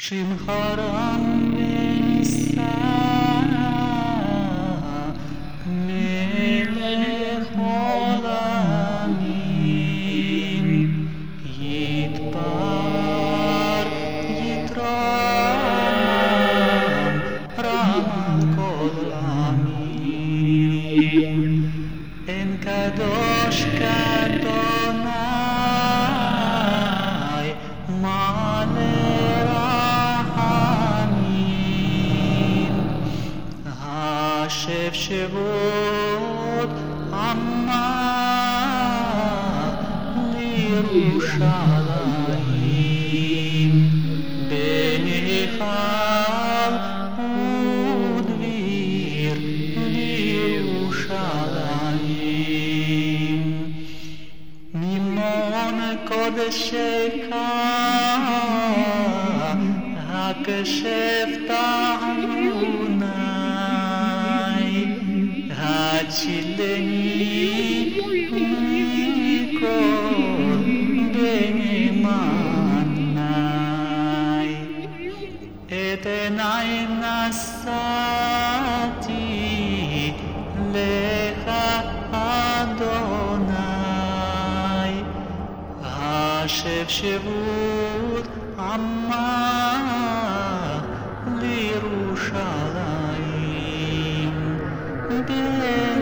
שמך רם ונישא, מלך עולמים, יתפאר יתרום, רם על כל עמים. אין קדוש כאדוני, מלא רחמים, השב שבות עמה לירושלים, בהיכל ודביר לירושלים. ממעון קודשך הקשב תענוני, הצילני מכל בני מני. את עיני נשאתי לך אדוני, השב שבות עמה לירושלים.